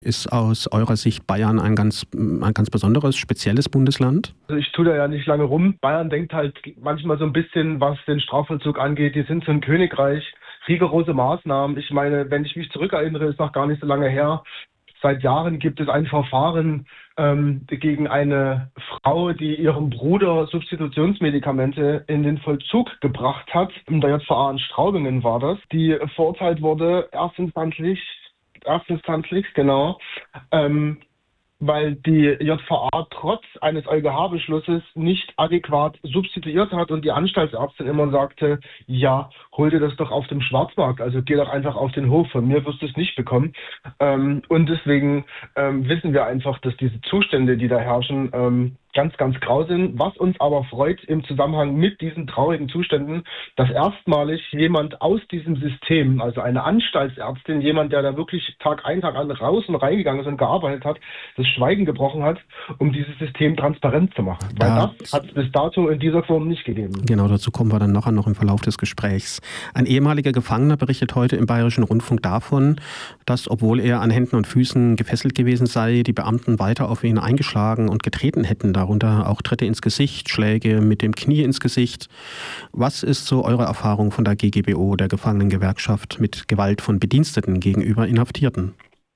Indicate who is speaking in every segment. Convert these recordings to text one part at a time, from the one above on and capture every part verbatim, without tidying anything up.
Speaker 1: Ist aus eurer Sicht Bayern ein ganz, ein ganz besonderes, spezielles Bundesland?
Speaker 2: Also ich tue da ja nicht lange rum. Bayern denkt halt manchmal so ein bisschen, was den Strafvollzug angeht. Die sind so ein Königreich, rigorose Maßnahmen. Ich meine, wenn ich mich zurückerinnere, ist noch gar nicht so lange her. Seit Jahren gibt es ein Verfahren ähm, gegen eine Frau, die ihrem Bruder Substitutionsmedikamente in den Vollzug gebracht hat. In der J V A in Straubingen war das, die verurteilt wurde, erstinstanzlich, erstinstanzlich, genau, ähm, weil die J V A trotz eines EuGH-Beschlusses nicht adäquat substituiert hat und die Anstaltsärztin immer sagte, ja, hol dir das doch auf dem Schwarzmarkt, also geh doch einfach auf den Hof, von mir wirst du es nicht bekommen. Ähm, und deswegen ähm, wissen wir einfach, dass diese Zustände, die da herrschen, ähm, ganz, ganz grau sind. Was uns aber freut im Zusammenhang mit diesen traurigen Zuständen, dass erstmalig jemand aus diesem System, also eine Anstaltsärztin, jemand, der da wirklich Tag ein, Tag an raus und reingegangen ist und gearbeitet hat, das Schweigen gebrochen hat, um dieses System transparent zu machen. Weil
Speaker 1: Da,
Speaker 2: das hat es bis dato in dieser Form nicht gegeben.
Speaker 1: genau, dazu kommen wir dann nachher noch im Verlauf des Gesprächs. Ein ehemaliger Gefangener berichtet heute im Bayerischen Rundfunk davon, dass, obwohl er an Händen und Füßen gefesselt gewesen sei, die Beamten weiter auf ihn eingeschlagen und getreten hätten, darunter auch Tritte ins Gesicht, Schläge mit dem Knie ins Gesicht. Was ist so eure Erfahrung von der G G B O, der Gefangenengewerkschaft, mit Gewalt von Bediensteten gegenüber Inhaftierten?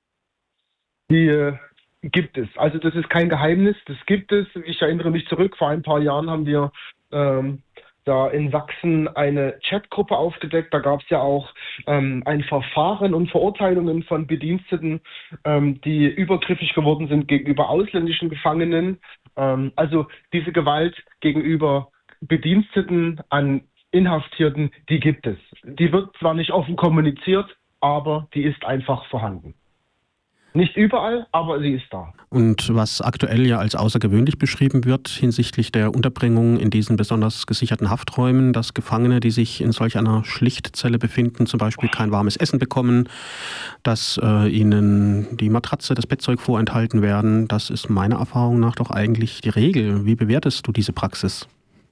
Speaker 2: Die äh, gibt es. Also das ist kein Geheimnis, das gibt es. Ich erinnere mich zurück, vor ein paar Jahren haben wir ähm, da in Sachsen eine Chatgruppe aufgedeckt. Da gab es ja auch ähm, ein Verfahren und Verurteilungen von Bediensteten, ähm, die übergriffig geworden sind gegenüber ausländischen Gefangenen. Ähm, also diese Gewalt gegenüber Bediensteten an Inhaftierten, die gibt es. Die wird zwar nicht offen kommuniziert, aber die ist einfach vorhanden. Nicht überall, aber sie ist da.
Speaker 1: Und was aktuell ja als außergewöhnlich beschrieben wird hinsichtlich der Unterbringung in diesen besonders gesicherten Hafträumen, dass Gefangene, die sich in solch einer Schlichtzelle befinden, zum Beispiel kein warmes Essen bekommen, dass äh, ihnen die Matratze, das Bettzeug vorenthalten werden, das ist meiner Erfahrung nach doch eigentlich die Regel. Wie bewertest du diese Praxis?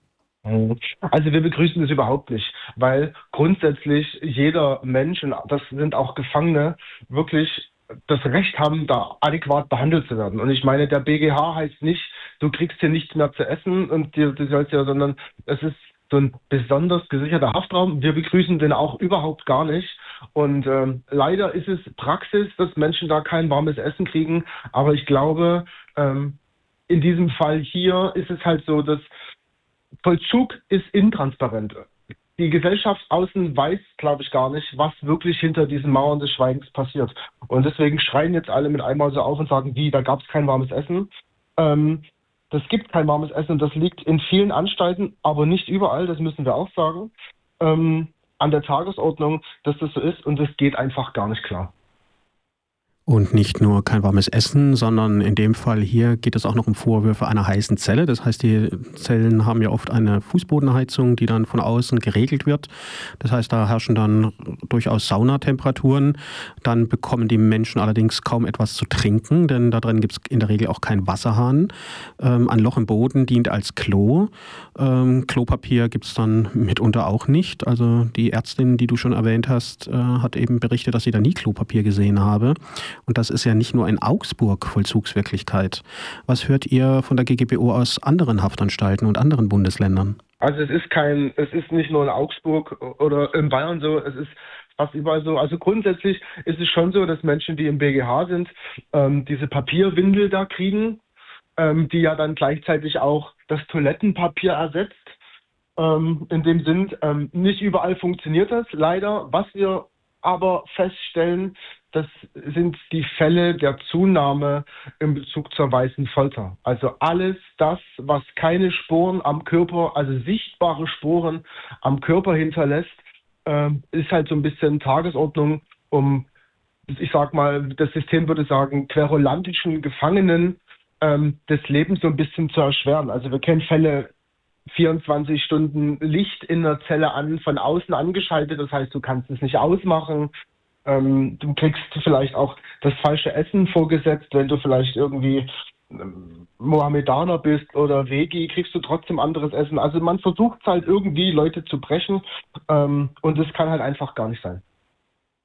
Speaker 2: Also wir begrüßen das überhaupt nicht, weil grundsätzlich jeder Mensch, und das sind auch Gefangene, wirklich das Recht haben, da adäquat behandelt zu werden. Und ich meine, der B G H heißt nicht, du kriegst hier nichts mehr zu essen und dir, du sollst ja, sondern es ist so ein besonders gesicherter Haftraum. Wir begrüßen den auch überhaupt gar nicht. Und ähm, leider ist es Praxis, dass Menschen da kein warmes Essen kriegen. Aber ich glaube, ähm, in diesem Fall hier ist es halt so, dass Vollzug ist intransparent. Die Gesellschaft außen weiß, glaube ich, gar nicht, was wirklich hinter diesen Mauern des Schweigens passiert. Und deswegen schreien jetzt alle mit einmal so auf und sagen, wie, da gab es kein warmes Essen. Ähm, das gibt kein warmes Essen und das liegt in vielen Anstalten, aber nicht überall, das müssen wir auch sagen, ähm, an der Tagesordnung, dass das so ist und das geht einfach gar nicht klar.
Speaker 1: Und nicht nur kein warmes Essen, sondern in dem Fall hier geht es auch noch um Vorwürfe einer heißen Zelle. Das heißt, die Zellen haben ja oft eine Fußbodenheizung, die dann von außen geregelt wird. Das heißt, da herrschen dann durchaus Saunatemperaturen. Dann bekommen die Menschen allerdings kaum etwas zu trinken, denn da drin gibt es in der Regel auch keinen Wasserhahn. Ähm, ein Loch im Boden dient als Klo. Ähm, Klopapier gibt es dann mitunter auch nicht. Also die Ärztin, die du schon erwähnt hast, äh, hat eben berichtet, dass sie da nie Klopapier gesehen habe. Und das ist ja nicht nur in Augsburg Vollzugswirklichkeit. Was hört ihr von der G G B O aus anderen Haftanstalten und anderen Bundesländern?
Speaker 2: Also es ist kein, es ist nicht nur in Augsburg oder in Bayern so, es ist fast überall so. Also grundsätzlich ist es schon so, dass Menschen, die im B G H sind, ähm, diese Papierwindel da kriegen, ähm, die ja dann gleichzeitig auch das Toilettenpapier ersetzt. Ähm, in dem Sinn, ähm, nicht überall funktioniert das leider. Was wir aber feststellen, das sind die Fälle der Zunahme in Bezug zur weißen Folter. Also alles das, was keine Spuren am Körper, also sichtbare Spuren am Körper hinterlässt, äh, ist halt so ein bisschen Tagesordnung, um, ich sag mal, das System würde sagen, querulantischen Gefangenen ähm, das Leben so ein bisschen zu erschweren. Also wir kennen Fälle, vierundzwanzig Stunden Licht in der Zelle an, von außen angeschaltet, das heißt, du kannst es nicht ausmachen. Ähm, du kriegst vielleicht auch das falsche Essen vorgesetzt, wenn du vielleicht irgendwie ähm, Mohammedaner bist oder Vegi, kriegst du trotzdem anderes Essen. Also man versucht halt irgendwie, Leute zu brechen, ähm, und das kann halt einfach gar nicht sein.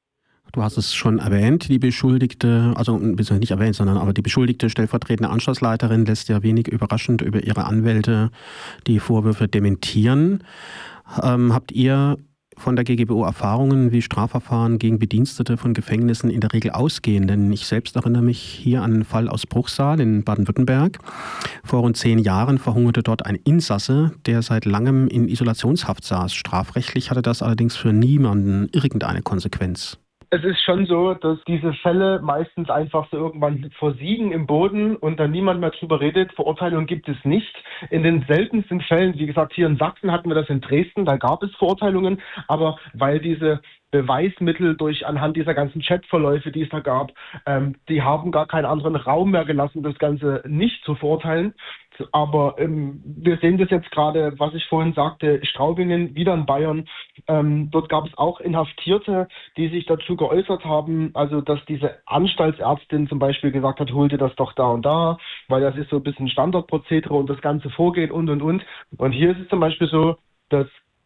Speaker 1: Du hast es schon erwähnt, die Beschuldigte, also beziehungsweise nicht erwähnt, sondern aber die beschuldigte stellvertretende Anstaltsleiterin lässt ja wenig überraschend über ihre Anwälte die Vorwürfe dementieren. Ähm, habt ihr von der G G B O Erfahrungen, wie Strafverfahren gegen Bedienstete von Gefängnissen in der Regel ausgehen? Denn ich selbst erinnere mich hier an einen Fall aus Bruchsal in Baden-Württemberg. Vor rund zehn Jahren verhungerte dort ein Insasse, der seit langem in Isolationshaft saß. Strafrechtlich hatte das allerdings für niemanden irgendeine Konsequenz.
Speaker 2: Es ist schon so, dass diese Fälle meistens einfach so irgendwann versiegen im Boden und dann niemand mehr drüber redet. Verurteilung gibt es nicht. In den seltensten Fällen, wie gesagt, hier in Sachsen hatten wir das in Dresden, da gab es Verurteilungen, aber weil diese Beweismittel durch anhand dieser ganzen Chatverläufe, die es da gab, ähm, die haben gar keinen anderen Raum mehr gelassen, das Ganze nicht zu verurteilen. Aber ähm, wir sehen das jetzt gerade, was ich vorhin sagte, Straubingen, wieder in Bayern. Ähm, dort gab es auch Inhaftierte, die sich dazu geäußert haben, also dass diese Anstaltsärztin zum Beispiel gesagt hat, hol dir das doch da und da, weil das ist so ein bisschen Standardprozedere und das ganze Vorgehen und und und. Und hier ist es zum Beispiel so, dass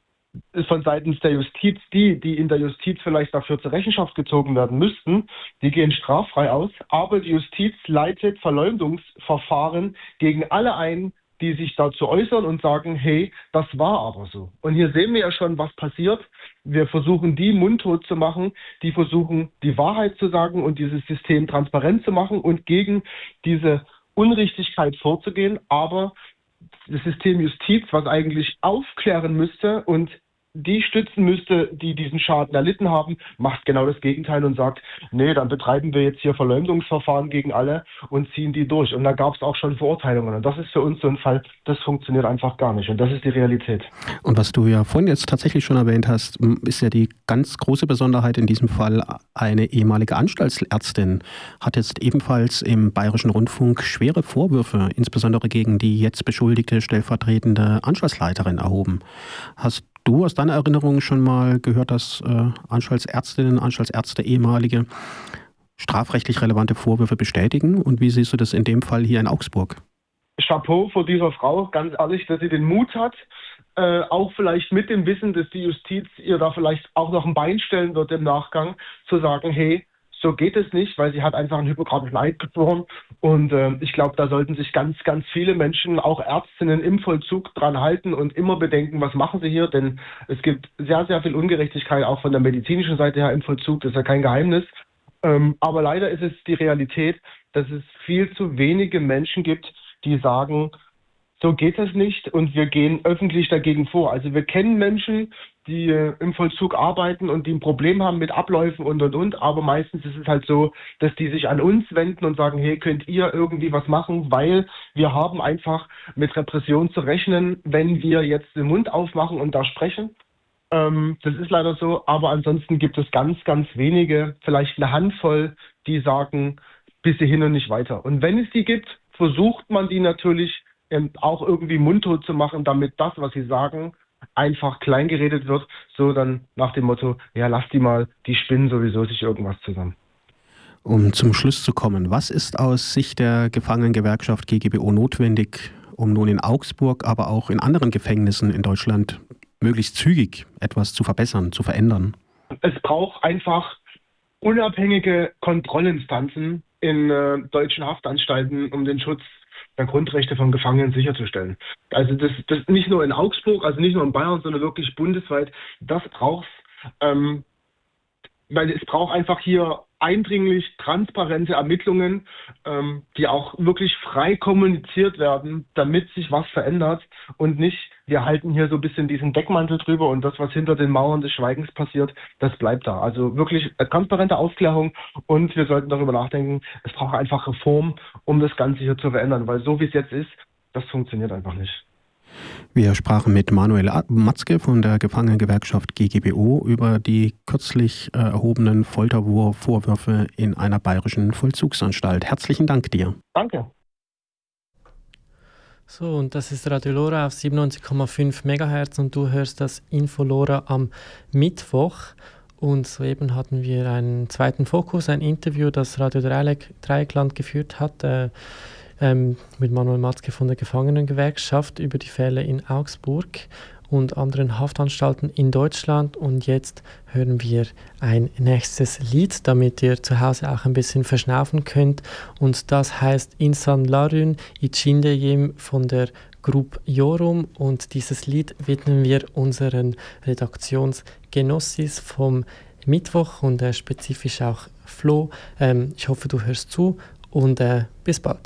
Speaker 2: ist von seitens der Justiz, die, die in der Justiz vielleicht dafür zur Rechenschaft gezogen werden müssten, die gehen straffrei aus, aber die Justiz leitet Verleumdungsverfahren gegen alle ein, die sich dazu äußern und sagen, hey, das war aber so. Und hier sehen wir ja schon, was passiert. Wir versuchen, die mundtot zu machen, die versuchen, die Wahrheit zu sagen und dieses System transparent zu machen und gegen diese Unrichtigkeit vorzugehen, aber das System Justiz, was eigentlich aufklären müsste und die stützen müsste, die diesen Schaden erlitten haben, macht genau das Gegenteil und sagt, nee, dann betreiben wir jetzt hier Verleumdungsverfahren gegen alle und ziehen die durch. Und da gab es auch schon Verurteilungen. Und das ist für uns so ein Fall, das funktioniert einfach gar nicht. Und das ist die Realität.
Speaker 1: Und was du ja vorhin jetzt tatsächlich schon erwähnt hast, ist ja die ganz große Besonderheit in diesem Fall, eine ehemalige Anstaltsärztin hat jetzt ebenfalls im Bayerischen Rundfunk schwere Vorwürfe, insbesondere gegen die jetzt beschuldigte stellvertretende Anstaltsleiterin erhoben. Hast du aus deiner Erinnerung schon mal gehört, dass äh, Anstaltsärztinnen, Anstaltsärzte, ehemalige, strafrechtlich relevante Vorwürfe bestätigen? Und wie siehst du das in dem Fall hier in Augsburg?
Speaker 2: Chapeau vor dieser Frau, ganz ehrlich, dass sie den Mut hat, äh, auch vielleicht mit dem Wissen, dass die Justiz ihr da vielleicht auch noch ein Bein stellen wird im Nachgang, zu sagen, hey, so geht es nicht, weil sie hat einfach einen hippokratischen Eid geschworen. Und äh, ich glaube, da sollten sich ganz, ganz viele Menschen, auch Ärztinnen im Vollzug, dran halten und immer bedenken, was machen sie hier? Denn es gibt sehr, sehr viel Ungerechtigkeit, auch von der medizinischen Seite her im Vollzug. Das ist ja kein Geheimnis. Ähm, aber leider ist es die Realität, dass es viel zu wenige Menschen gibt, die sagen, so geht es nicht und wir gehen öffentlich dagegen vor. Also wir kennen Menschen, die äh, im Vollzug arbeiten und die ein Problem haben mit Abläufen und und und, aber meistens ist es halt so, dass die sich an uns wenden und sagen, hey, könnt ihr irgendwie was machen, weil wir haben einfach mit Repression zu rechnen, wenn wir jetzt den Mund aufmachen und da sprechen. Ähm, das ist leider so, aber ansonsten gibt es ganz, ganz wenige, vielleicht eine Handvoll, die sagen, bis hierhin und nicht weiter. Und wenn es die gibt, versucht man die natürlich auch irgendwie mundtot zu machen, damit das, was sie sagen, einfach kleingeredet wird, so dann nach dem Motto, ja, lass die mal, die spinnen sowieso sich irgendwas zusammen.
Speaker 1: Um zum Schluss zu kommen, was ist aus Sicht der Gefangenengewerkschaft G G B O notwendig, um nun in Augsburg, aber auch in anderen Gefängnissen in Deutschland möglichst zügig etwas zu verbessern, zu verändern?
Speaker 2: Es braucht einfach unabhängige Kontrollinstanzen in äh, deutschen Haftanstalten, um den Schutz der Grundrechte von Gefangenen sicherzustellen. Also das, das nicht nur in Augsburg, also nicht nur in Bayern, sondern wirklich bundesweit. Das braucht es, ähm, weil es braucht einfach hier eindringlich transparente Ermittlungen, ähm, die auch wirklich frei kommuniziert werden, damit sich was verändert und nicht, wir halten hier so ein bisschen diesen Deckmantel drüber und das, was hinter den Mauern des Schweigens passiert, das bleibt da. Also wirklich transparente Aufklärung und wir sollten darüber nachdenken, es braucht einfach Reform, um das Ganze hier zu verändern, weil so wie es jetzt ist, das funktioniert einfach nicht.
Speaker 1: Wir sprachen mit Manuel Matzke von der Gefangenengewerkschaft G G B O über die kürzlich erhobenen Foltervorwürfe in einer bayerischen Vollzugsanstalt. Herzlichen Dank dir.
Speaker 2: Danke.
Speaker 3: So, und das ist Radio Lora auf siebenundneunzig Komma fünf Megahertz und du hörst das Info Lora am Mittwoch. Und soeben hatten wir einen zweiten Fokus, ein Interview, das Radio Dreieckland geführt hat, äh, ähm, mit Manuel Matzke von der Gefangenengewerkschaft über die Fälle in Augsburg. und anderen Haftanstalten in Deutschland. Und jetzt hören wir ein nächstes Lied, damit ihr zu Hause auch ein bisschen verschnaufen könnt. Und das heißt Insan Larun Içindeyim von der Gruppe Yorum. Und dieses Lied widmen wir unseren Redaktionsgenossis vom Mittwoch und äh, spezifisch auch Flo. Ähm, ich hoffe, du hörst zu und äh, bis bald.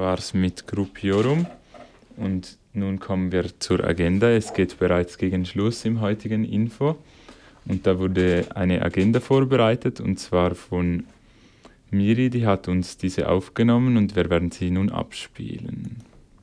Speaker 4: war es mit Gruppiorum. Und nun kommen wir zur Agenda. Es geht bereits gegen Schluss im heutigen Info. Und da wurde eine Agenda vorbereitet, und zwar von Miri, die hat uns diese aufgenommen und wir werden sie nun abspielen.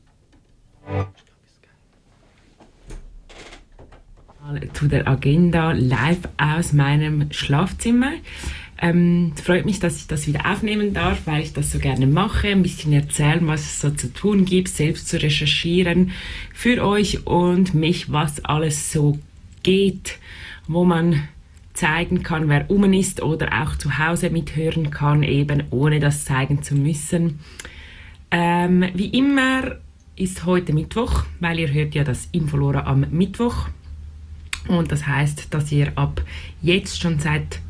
Speaker 5: Zu der Agenda live aus meinem Schlafzimmer. Ähm, es freut mich, dass ich das wieder aufnehmen darf, weil ich das so gerne mache. Ein bisschen erzählen, was es so zu tun gibt, selbst zu recherchieren für euch und mich, was alles so geht, wo man zeigen kann, wer um ist oder auch zu Hause mithören kann, eben ohne das zeigen zu müssen. Ähm, wie immer ist heute Mittwoch, weil ihr hört ja das Infolora am Mittwoch. Und das heißt, dass ihr ab jetzt schon seit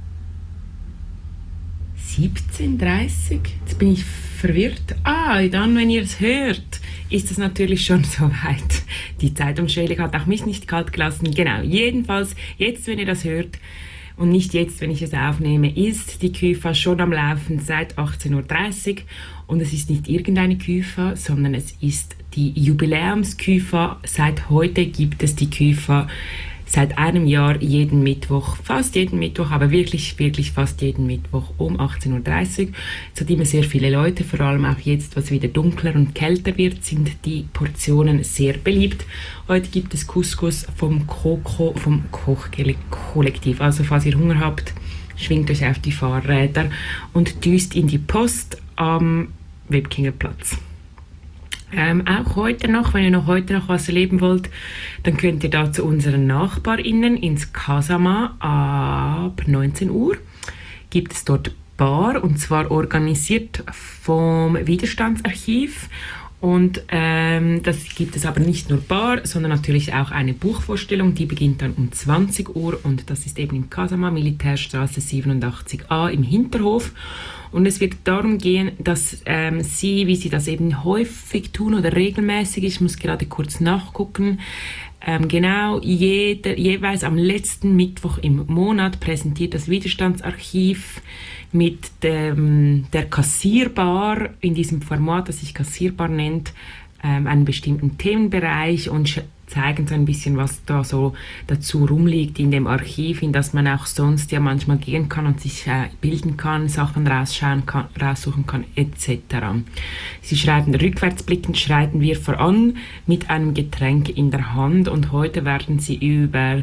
Speaker 5: siebzehn Uhr dreißig, jetzt bin ich verwirrt, ah, dann, wenn ihr es hört, ist es natürlich schon soweit. Die Zeitumstellung hat auch mich nicht kalt gelassen. Genau, jedenfalls, jetzt, wenn ihr das hört, und nicht jetzt, wenn ich es aufnehme, ist die Küfa schon am Laufen seit achtzehn Uhr dreißig. Und es ist nicht irgendeine Küfa, sondern es ist die Jubiläumsküfa. Seit heute gibt es die Küfa seit einem Jahr jeden Mittwoch, fast jeden Mittwoch, aber wirklich, wirklich fast jeden Mittwoch um achtzehn Uhr dreißig. Es hat immer sehr viele Leute, vor allem auch jetzt, was wieder dunkler und kälter wird, sind die Portionen sehr beliebt. Heute gibt es Couscous vom Coco, vom Kochkollektiv. Also falls ihr Hunger habt, schwingt euch auf die Fahrräder und düst in die Post am Webkingerplatz. Ähm, auch heute noch, wenn ihr noch heute noch was erleben wollt, dann könnt ihr da zu unseren NachbarInnen ins Kasama ab neunzehn Uhr. Gibt es dort Bar, und zwar organisiert vom Widerstandsarchiv. Und ähm, das gibt es aber nicht nur Bar, sondern natürlich auch eine Buchvorstellung, die beginnt dann um zwanzig Uhr, und das ist eben im Kasama, Militärstraße siebenundachtzig a im Hinterhof. Und es wird darum gehen, dass ähm, sie, wie sie das eben häufig tun oder regelmäßig, ich muss gerade kurz nachgucken, ähm, genau jeder, jeweils am letzten Mittwoch im Monat präsentiert das Widerstandsarchiv mit dem, der Kassierbar, in diesem Format, das sich Kassierbar nennt, ähm, einen bestimmten Themenbereich und zeigen so ein bisschen, was da so dazu rumliegt in dem Archiv, in das man auch sonst ja manchmal gehen kann und sich äh, bilden kann, Sachen rausschauen kann, raussuchen kann, et cetera. Sie schreiben, rückwärtsblickend schreiten wir voran mit einem Getränk in der Hand, und heute werden sie über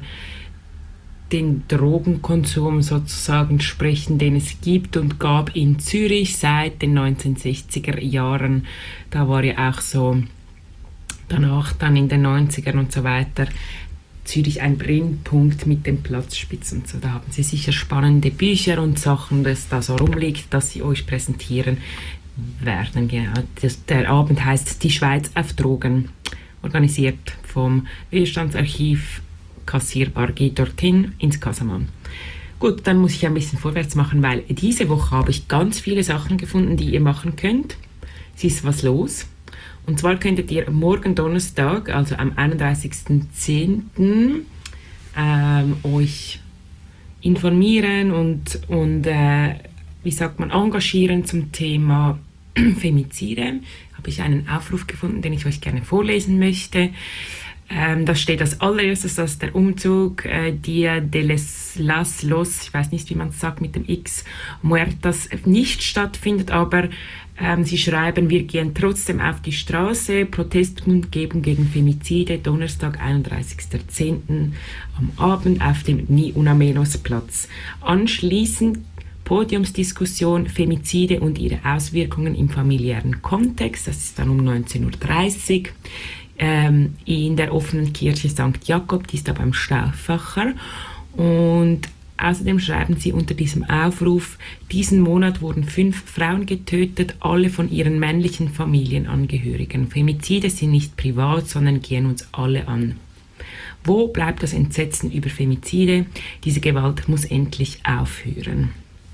Speaker 5: den Drogenkonsum sozusagen sprechen, den es gibt und gab in Zürich seit den neunzehnhundertsechziger Jahren. Da war ja auch so danach dann in den neunzigern und so weiter Zürich ein Brennpunkt mit dem Platzspitz und so. Da haben sie sicher spannende Bücher und Sachen, das da so rumliegt, dass sie euch präsentieren werden. Genau. Das, der Abend heißt Die Schweiz auf Drogen, organisiert vom Widerstandsarchiv. Kassierbar, geht dorthin ins Casaman. Gut, dann muss ich ein bisschen vorwärts machen, weil diese Woche habe ich ganz viele Sachen gefunden, die ihr machen könnt. Es ist was los. Und zwar könntet ihr morgen Donnerstag, also am einunddreißigsten zehnten Ähm, euch informieren und, und äh, wie sagt man, engagieren zum Thema Femizide. Habe ich einen Aufruf gefunden, den ich euch gerne vorlesen möchte. Ähm, da steht als allererstes, dass der Umzug äh, Dia de les, las Los, ich weiß nicht, wie man es sagt mit dem X, Muertas, nicht stattfindet, aber ähm, sie schreiben, wir gehen trotzdem auf die Straße, Protestkundgebung gegen Femizide, Donnerstag, einunddreißigsten zehnten am Abend auf dem Ni Una Menos Platz. Anschließend Podiumsdiskussion Femizide und ihre Auswirkungen im familiären Kontext, das ist dann um neunzehn Uhr dreißig. Ähm, in der offenen Kirche Sankt Jakob, die ist da beim Stauffacher. Und außerdem schreiben sie unter diesem Aufruf, diesen Monat wurden fünf Frauen getötet, alle von ihren männlichen Familienangehörigen. Femizide sind nicht privat, sondern gehen uns alle an. Wo bleibt das Entsetzen über Femizide? Diese Gewalt muss endlich aufhören.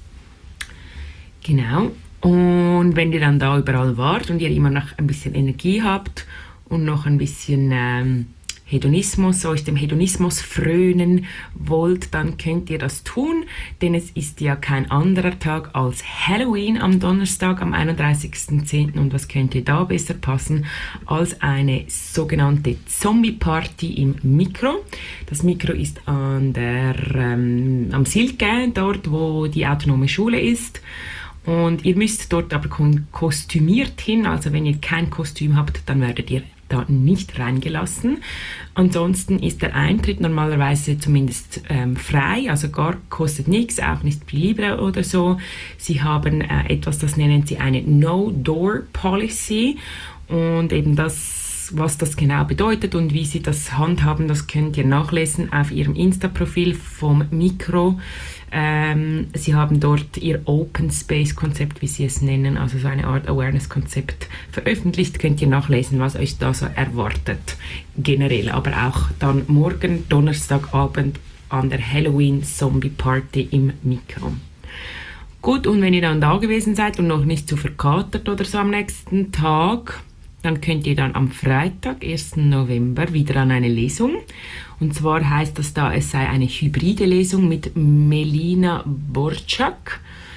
Speaker 5: Genau. Und wenn ihr dann da überall wart und ihr immer noch ein bisschen Energie habt und noch ein bisschen ähm, Hedonismus, euch dem Hedonismus frönen wollt, dann könnt ihr das tun, denn es ist ja kein anderer Tag als Halloween am Donnerstag, am einunddreißigsten zehnten Und was könnte da besser passen als eine sogenannte Zombie-Party im Mikro. Das Mikro ist an der, ähm, am Silke, dort wo die autonome Schule ist. Und ihr müsst dort aber kostümiert hin, also wenn ihr kein Kostüm habt, dann werdet ihr da nicht reingelassen. Ansonsten ist der Eintritt normalerweise zumindest ähm, frei, also gar kostet nichts, auch nicht Prix Libre oder so. Sie haben äh, etwas, das nennen sie eine No-Door-Policy, und eben das, was das genau bedeutet und wie sie das handhaben, das könnt ihr nachlesen auf ihrem Insta-Profil vom Mikro. Ähm, sie haben dort ihr Open Space Konzept, wie sie es nennen, also so eine Art Awareness Konzept veröffentlicht. Könnt ihr nachlesen, was euch da so erwartet, generell, aber auch dann morgen, Donnerstagabend, an der Halloween Zombie Party im Mikro. Gut, und wenn ihr dann da gewesen seid und noch nicht zu verkatert oder so am nächsten Tag, dann könnt ihr dann am Freitag, ersten November, wieder an eine Lesung. Und zwar heißt das da, es sei eine hybride Lesung mit Melina Borczak.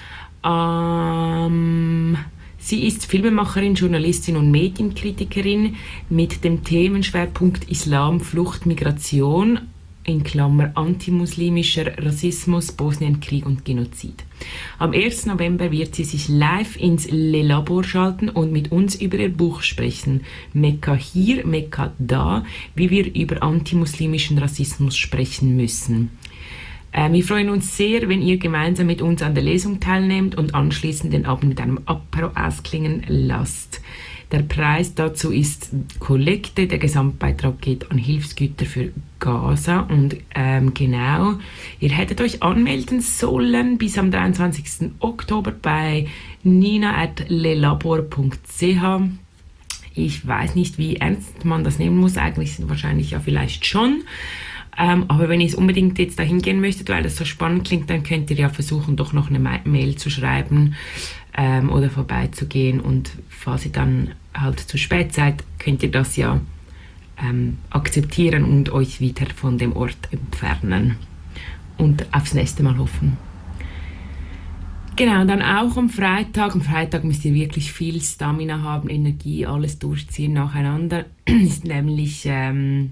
Speaker 5: Ähm, sie ist Filmemacherin, Journalistin und Medienkritikerin mit dem Themenschwerpunkt Islam, Flucht, Migration, in Klammer antimuslimischer Rassismus, Bosnienkrieg und Genozid. Am ersten November wird sie sich live ins Le Labor schalten und mit uns über ihr Buch sprechen. Mekka hier, Mekka da, wie wir über antimuslimischen Rassismus sprechen müssen. Äh, wir freuen uns sehr, wenn ihr gemeinsam mit uns an der Lesung teilnehmt und anschließend den Abend mit einem Apero ausklingen lasst. Der Preis dazu ist Kollekte. Der Gesamtbeitrag geht an Hilfsgüter für Gaza. Und ähm, genau, ihr hättet euch anmelden sollen bis am dreiundzwanzigsten Oktober bei nina at lelabor punkt c h. Ich weiß nicht, wie ernst man das nehmen muss. Eigentlich wahrscheinlich ja vielleicht schon. Ähm, aber wenn ihr es unbedingt jetzt dahin gehen möchtet, weil das so spannend klingt, dann könnt ihr ja versuchen, doch noch eine Mail zu schreiben ähm, oder vorbeizugehen. Und falls ihr dann halt zu spät seid, könnt ihr das ja ähm, akzeptieren und euch wieder von dem Ort entfernen und aufs nächste Mal hoffen. Genau, dann auch am Freitag. Am Freitag müsst ihr wirklich viel Stamina haben, Energie, alles durchziehen nacheinander. Ist nämlich ähm,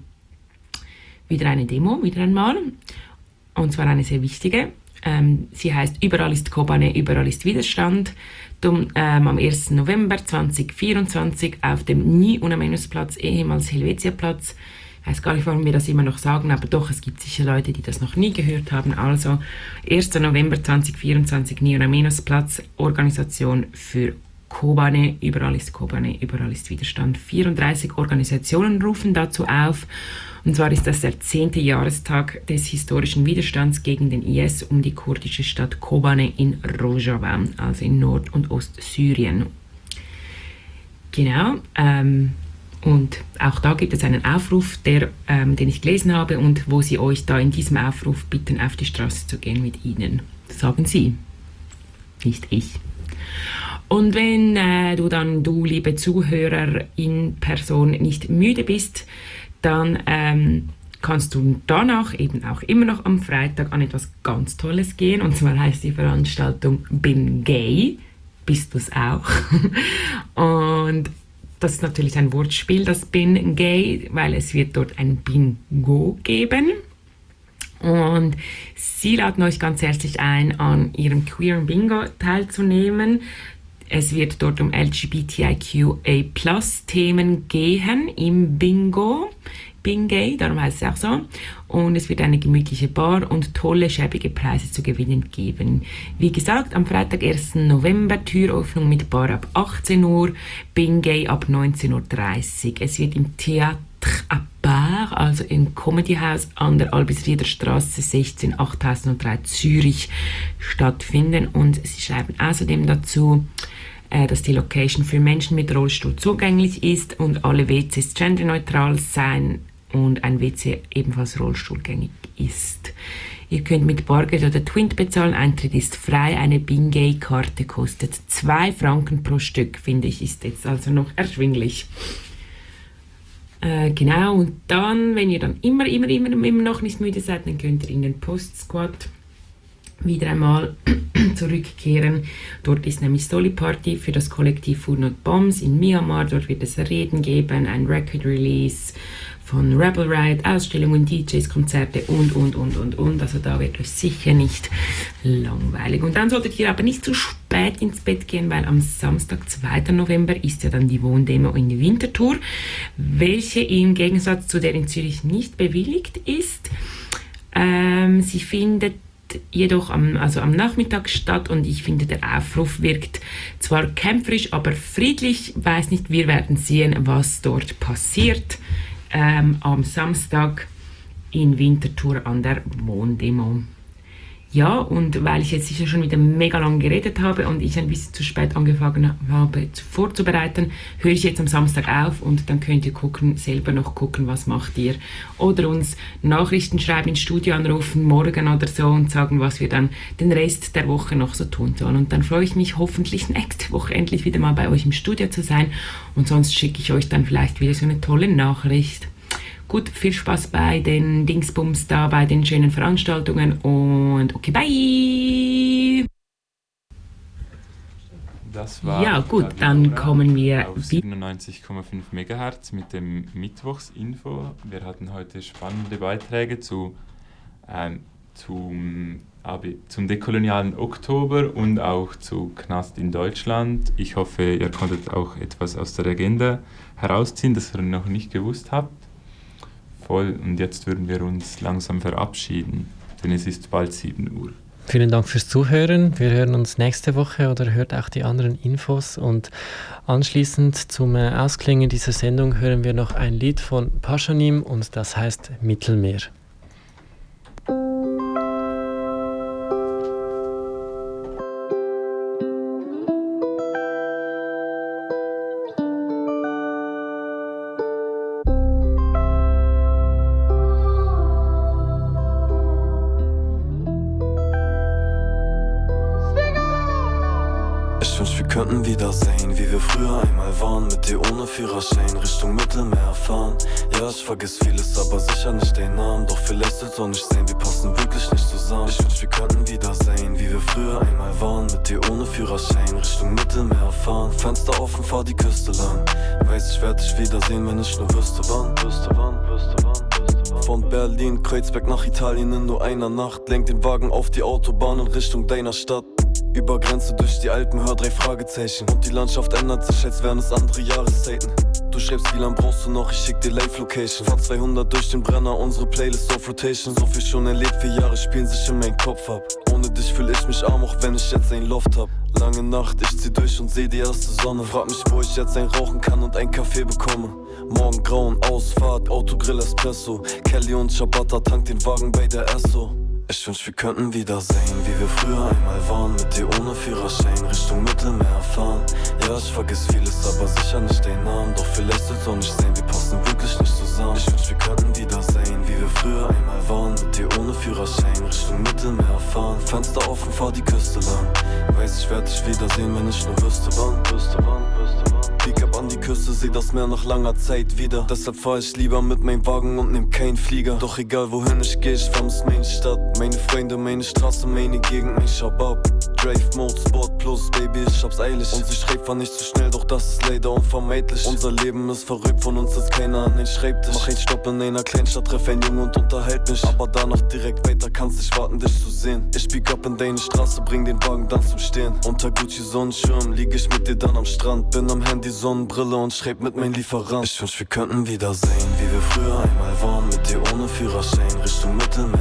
Speaker 5: wieder eine Demo, wieder einmal. Und zwar eine sehr wichtige. Ähm, sie heißt Überall ist Kobane, überall ist Widerstand. Dum, ähm, am ersten November zweitausendvierundzwanzig auf dem Ni Unamenus-Platz, ehemals Helvetia-Platz. Ich weiß gar nicht, warum wir das immer noch sagen, aber doch, es gibt sicher Leute, die das noch nie gehört haben. Also, erster November zweitausendvierundzwanzig, Ni Unamenus-Platz, Organisation für Kobane, überall ist Kobane, überall ist Widerstand. vierunddreißig Organisationen rufen dazu auf. Und zwar ist das der zehnte Jahrestag des historischen Widerstands gegen den I S um die kurdische Stadt Kobane in Rojava, also in Nord- und Ostsyrien. Genau, ähm, und auch da gibt es einen Aufruf, der, ähm, den ich gelesen habe und wo sie euch da in diesem Aufruf bitten, auf die Straße zu gehen mit ihnen. Das sagen sie, nicht ich. Und wenn äh, du dann, du liebe Zuhörer in Person, nicht müde bist, dann ähm, kannst du danach eben auch immer noch am Freitag an etwas ganz Tolles gehen. Und zwar heißt die Veranstaltung Bin Gay. Bist du's auch? Und das ist natürlich ein Wortspiel, das Bin Gay, weil es wird dort ein Bingo geben. Und sie laden euch ganz herzlich ein, an ihrem queeren Bingo teilzunehmen. Es wird dort um L G B T I Q A Plus Themen gehen im Bingo. Bingay, darum heißt es auch so. Und es wird eine gemütliche Bar und tolle, schäbige Preise zu gewinnen geben. Wie gesagt, am Freitag, ersten November, Türöffnung mit Bar ab achtzehn Uhr, Bingay ab neunzehn Uhr dreißig. Es wird im Théâtre à Part, also im Comedy House an der Albisrieder Straße sechzehn achttausenddrei Zürich stattfinden. Und sie schreiben außerdem dazu, dass die Location für Menschen mit Rollstuhl zugänglich ist und alle W Cs genderneutral sein und ein W C ebenfalls rollstuhlgängig ist. Ihr könnt mit Bargeld oder Twint bezahlen, Eintritt ist frei, eine Bingay-Karte kostet zwei Franken pro Stück, finde ich, ist jetzt also noch erschwinglich. Äh, genau, und dann, wenn ihr dann immer, immer, immer, immer noch nicht müde seid, dann könnt ihr in den Post-Squad wieder einmal zurückkehren. Dort ist nämlich Stoli Party für das Kollektiv Food Not Bombs in Myanmar. Dort wird es Reden geben, ein Record-Release von Rebel Ride, Ausstellungen, D Js, Konzerte und, und, und, und, und. Also da wird euch sicher nicht langweilig. Und dann solltet ihr aber nicht zu spät ins Bett gehen, weil am Samstag, zweiten November, ist ja dann die Wohndemo in die Winterthur, welche im Gegensatz zu der in Zürich nicht bewilligt ist. Ähm, sie findet jedoch am, also am Nachmittag statt und ich finde, der Aufruf wirkt zwar kämpferisch, aber friedlich. Weiß nicht, wir werden sehen, was dort passiert. Ähm, am Samstag in Winterthur an der Wohndemo. Ja, und weil ich jetzt sicher schon wieder mega lang geredet habe und ich ein bisschen zu spät angefangen habe vorzubereiten, höre ich jetzt am Samstag auf und dann könnt ihr gucken, selber noch gucken, was macht ihr. Oder uns Nachrichten schreiben, ins Studio anrufen, morgen oder so und sagen, was wir dann den Rest der Woche noch so tun sollen. Und dann freue ich mich hoffentlich nächste Woche endlich wieder mal bei euch im Studio zu sein und sonst schicke ich euch dann vielleicht wieder so eine tolle Nachricht. Gut, viel Spaß bei den Dingsbums da, bei den schönen Veranstaltungen und okay, bye!
Speaker 4: Das war
Speaker 5: ja gut, dann kommen wir
Speaker 4: auf siebenundneunzig Komma fünf Megahertz mit dem Mittwochsinfo. Wir hatten heute spannende Beiträge zu, ähm, zum, zum dekolonialen Oktober und auch zu Knast in Deutschland. Ich hoffe, ihr konntet auch etwas aus der Agenda herausziehen, das ihr noch nicht gewusst habt. Voll. Und jetzt würden wir uns langsam verabschieden, denn es ist bald sieben Uhr.
Speaker 3: Vielen Dank fürs Zuhören. Wir hören uns nächste Woche oder hört auch die anderen Infos. Und anschließend zum Ausklingen dieser Sendung hören wir noch ein Lied von Paschanim und das heißt Mittelmeer.
Speaker 6: Könnten wieder sehen, wie wir früher einmal waren, mit dir ohne Führerschein Richtung Mittelmeer fahren. Ja, ich vergiss vieles, aber sicher nicht den Namen. Doch vielleicht soll's auch nicht sehen, wir passen wirklich nicht zusammen. Ich wünsch, wir könnten wieder sehen, wie wir früher einmal waren, mit dir ohne Führerschein Richtung Mittelmeer fahren. Fenster offen, fahr die Küste lang. Weiß, ich werd dich wiedersehen, wenn ich nur wüsste wann. Wüsste wann, wüsste wann, wüsste wann. Von Berlin, Kreuzberg nach Italien in nur einer Nacht. Lenk den Wagen auf die Autobahn in Richtung deiner Stadt. Über Grenze durch die Alpen, hör drei Fragezeichen. Und die Landschaft ändert sich, als wären es andere Jahreszeiten. Du schreibst, wie lang brauchst du noch, ich schick dir Live-Location. Fahr zweihundert durch den Brenner, unsere Playlist auf Rotation. So viel schon erlebt, vier Jahre spielen sich in meinen Kopf ab. Ohne dich fühl ich mich arm, auch wenn ich jetzt ein Loft hab. Lange Nacht, ich zieh durch und seh die erste Sonne. Frag mich, wo ich jetzt ein rauchen kann und ein Kaffee bekomme. Morgen grauen, Ausfahrt, Autogrill, Espresso. Kelly und Ciabatta tankt den Wagen bei der Esso. Ich wünsch, wir könnten wieder sehen, wie wir früher einmal waren, mit dir ohne Führerschein Richtung Mittelmeer fahren. Ja, ich vergiss vieles, aber sicher nicht den Namen. Doch vielleicht soll's auch nicht sehen, wir passen wirklich nicht zusammen. Ich wünsch, wir könnten wieder sehen, wie wir früher einmal waren, mit dir ohne Führerschein Richtung Mittelmeer fahren. Fenster offen, fahr die Küste lang. Weiß, ich werd dich wiedersehen, wenn ich nur wüsste wann. Wüsste wann, wüsste wann. Pick up an die Küste, seh das Meer nach langer Zeit wieder. Deshalb fahr ich lieber mit meinem Wagen und nehm keinen Flieger. Doch egal wohin ich geh, ich vermiss meine Stadt. Meine Freunde, meine Straße, meine Gegend, mein Shabab. Drive Mode, Sport Plus, Baby, ich hab's eilig. Und sie schreibt, fahr nicht zu schnell, doch das ist leider unvermeidlich. Unser Leben ist verrückt, von uns ist keiner an den Schreibtisch. Mach einen Stopp in einer Kleinstadt, treff einen Jungen und unterhalt mich. Aber danach direkt weiter, kannst nicht warten, dich zu sehen. Ich bieg ab in deine Straße, bring den Wagen dann zum Stehen. Unter Gucci Sonnenschirm, lieg ich mit dir dann am Strand. Bin am Handy, Sonnenbrille und schreib mit meinem Lieferant. Ich wünsch, wir könnten wieder sehen, wie wir früher einmal waren, mit dir ohne Führerschein Richtung Mittelmeer